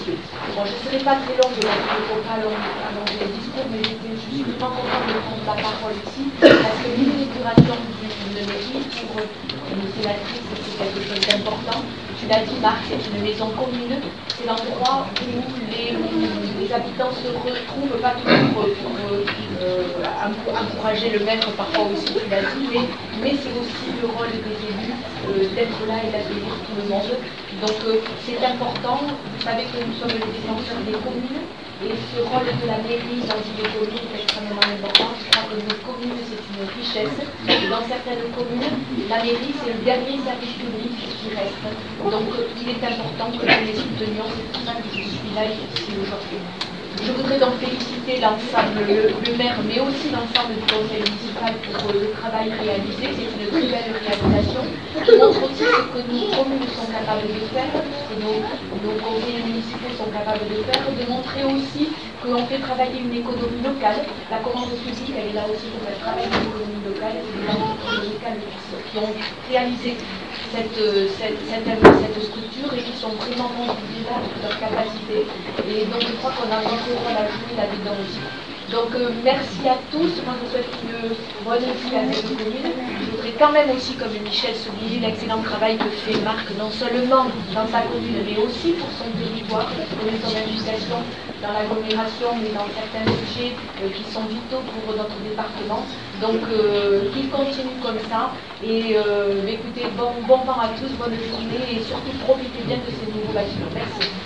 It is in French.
messieurs. Bon, je ne serai pas très longue, donc je ne faut pas allonger le discours, mais je suis vraiment contente de prendre la parole ici, parce que l'inauguration d'une mairie, pour une sénatrice, c'est quelque chose d'important. Tu l'as dit, Marc, c'est une maison commune, c'est l'endroit où les habitants se retrouvent, pas toujours pour encourager le maître, parfois aussi, tu l'as dit, mais c'est aussi le rôle des élus d'être là et d'accueillir tout le monde. Donc c'est important, vous savez que nous sommes les défenseurs des communes, et ce rôle de la mairie dans une commune est extrêmement important. Je crois que nos communes, c'est une richesse. Et dans certaines communes, la mairie, c'est le dernier service public qui reste. Donc il est important que nous les soutenions. C'est pour ça que je suis là ici aujourd'hui. Je voudrais donc féliciter l'ensemble, le maire, mais aussi l'ensemble du conseil municipal pour le travail réalisé. C'est une très belle réalisation qui montre aussi ce que nos communes sont capables de faire, ce que nos conseillers municipaux sont capables de faire, de montrer aussi qu'on fait travailler une économie locale. La commande publique, elle est là aussi pour faire travailler une économie locale. C'est des entreprises locales qui ont réalisé cette structure et qui sont vraiment montrées là de leur capacité. Et donc je crois qu'on a notre rôle à jouer là-dedans aussi. Donc merci à tous. Moi je vous souhaite une bonne vie à cette commune. Je voudrais quand même aussi, comme Michel, souligner l'excellent travail que fait Marc, non seulement dans sa commune, mais aussi pour son territoire, pour son implication dans l'agglomération, mais dans certains sujets qui sont vitaux pour notre département. Donc qu'il continue comme ça. Et écoutez, bon vent à tous, bonne journée et surtout profitez bien de ces nouveaux bâtiments. Merci.